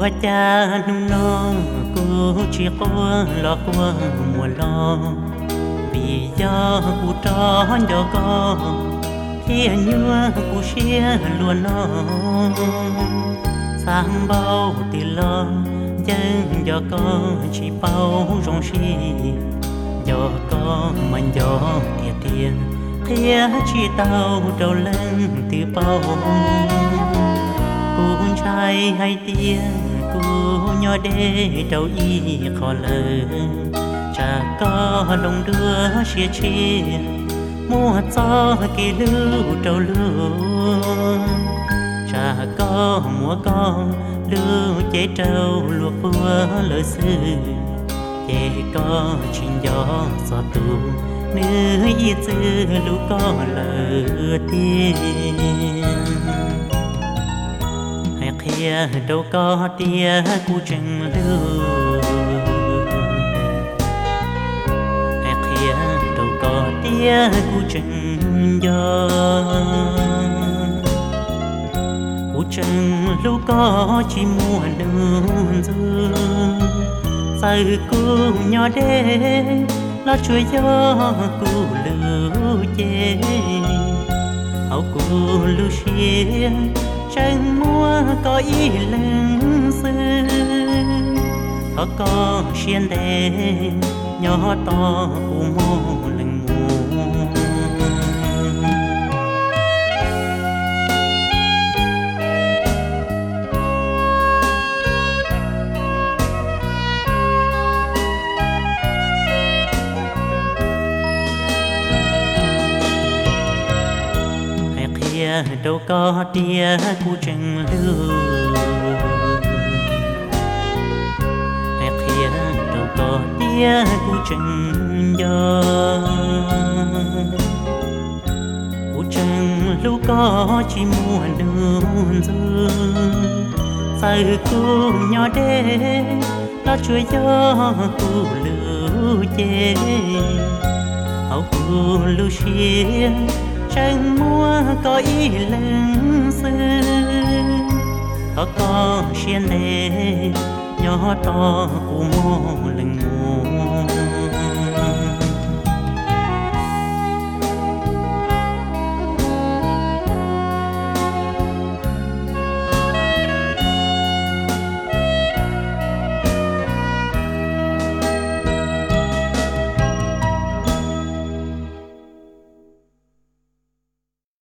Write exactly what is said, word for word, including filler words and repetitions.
qua cha nung non cô chỉ có lo qua mùa lo vì do cô tròn cho con khi nhua cô xia luôn nó sang bao thì lo chân do con chỉ bao rong xì do con mình do tiền tiền thế chỉ tao trâu lên từ bao cô trai hay tiền cô nhỏ đê trâu y khó lời cha có đồng đưa chia chia mua cho kỳ lưu trâu lưu cha có mua con lưu chế trâu luộc vua lời sư chế có chuyện gió gió tù nữ y tư lưu có lời tiền hay kia đâu có tia cu chừng lưu hay kia đâu có tia cu chừng gió cu chừng lưu có chỉ mua đường dương say cu nhỏ đê lá chuối gió cu lưu chê hậu cu lưu xia chẳng mua có ý lần xưa có có xiên đê nhỏ to u mô lần mù đâu có tia cu chừng lưu hay kia đâu có tia cu chừng gió cu chừng lưu có chỉ mua đường dương say cu nhỏ đê lá chuối gió cu lưu chê hậu cu lưu xia chẳng mua có ý lần xưa có có xiên đê nhỏ to của mô